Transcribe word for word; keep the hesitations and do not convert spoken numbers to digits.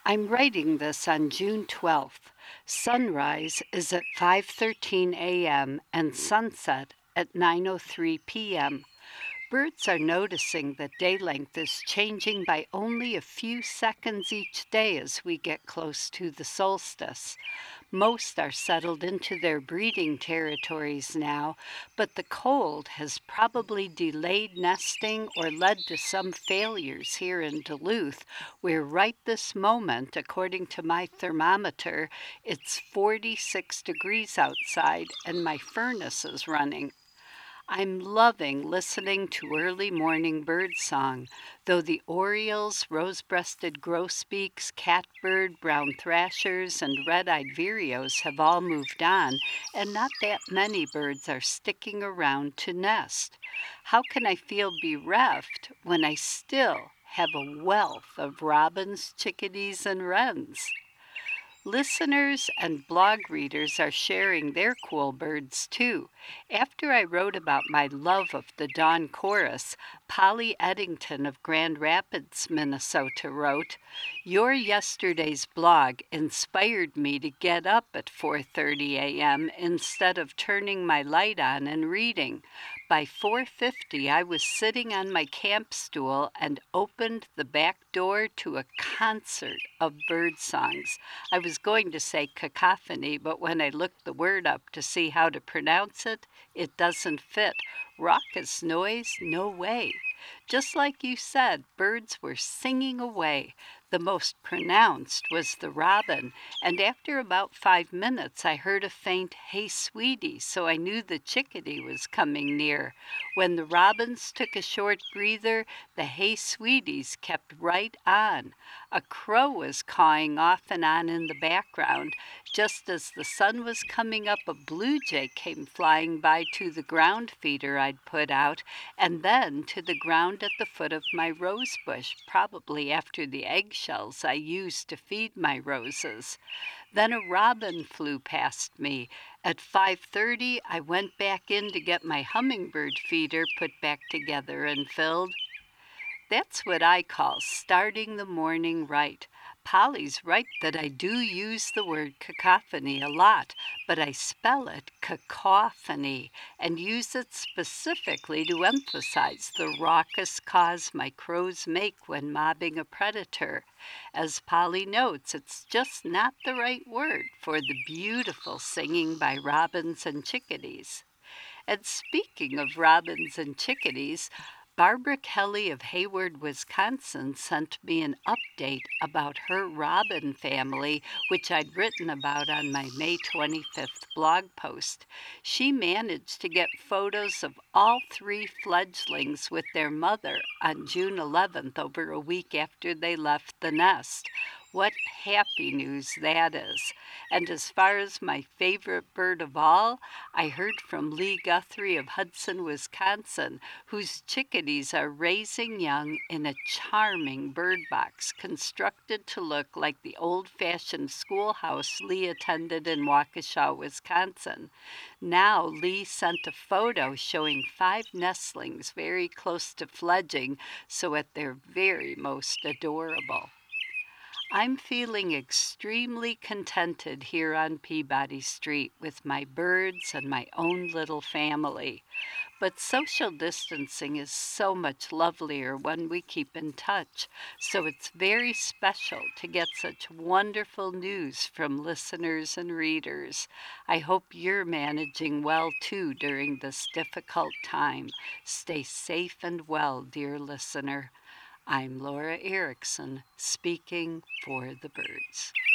I'm writing this on June twelfth. Sunrise is at five thirteen a m and sunset at nine oh three p m Birds are noticing that day length is changing by only a few seconds each day as we get close to the solstice. Most are settled into their breeding territories now, but the cold has probably delayed nesting or led to some failures here in Duluth, where right this moment, according to my thermometer, it's forty-six degrees outside and my furnace is running. I'm loving listening to early morning birdsong, though the orioles, rose-breasted grosbeaks, catbird, brown thrashers, and red-eyed vireos have all moved on, and not that many birds are sticking around to nest. How can I feel bereft when I still have a wealth of robins, chickadees, and wrens? Listeners and blog readers are sharing their cool birds too. After I wrote about my love of the dawn chorus, Polly Eddington of Grand Rapids, Minnesota wrote, "Your yesterday's blog inspired me to get up at four thirty a m instead of turning my light on and reading. By four fifty, I was sitting on my camp stool and opened the back door to a concert of bird songs. I was going to say cacophony, but when I looked the word up to see how to pronounce it, it doesn't fit. Raucous noise? No way. Just like you said, birds were singing away. The most pronounced was the robin, and after about five minutes I heard a faint, 'Hey, sweetie,' so I knew the chickadee was coming near. When the robins took a short breather, the 'Hey, sweeties' kept right on. A crow was cawing off and on in the background. Just as the sun was coming up, a blue jay came flying by to the ground feeder I'd put out, and then to the ground at the foot of my rose bush, probably after the eggshells I used to feed my roses. Then a robin flew past me. At five thirty, I went back in to get my hummingbird feeder put back together and filled. That's what I call starting the morning right. Polly's right that I do use the word cacophony a lot, but I spell it cacophony and use it specifically to emphasize the raucous caws my crows make when mobbing a predator. As Polly notes, it's just not the right word for the beautiful singing by robins and chickadees. And speaking of robins and chickadees, Barbara Kelly of Hayward, Wisconsin sent me an update about her robin family, which I'd written about on my May twenty-fifth blog post. She managed to get photos of all three fledglings with their mother on June eleventh, over a week after they left the nest. What happy news that is. And as far as my favorite bird of all, I heard from Lee Guthrie of Hudson, Wisconsin, whose chickadees are raising young in a charming bird box constructed to look like the old-fashioned schoolhouse Lee attended in Waukesha, Wisconsin. Now Lee sent a photo showing five nestlings very close to fledging, so at their very most adorable. I'm feeling extremely contented here on Peabody Street with my birds and my own little family. But social distancing is so much lovelier when we keep in touch, so it's very special to get such wonderful news from listeners and readers. I hope you're managing well too during this difficult time. Stay safe and well, dear listener. I'm Laura Erickson, speaking for the birds.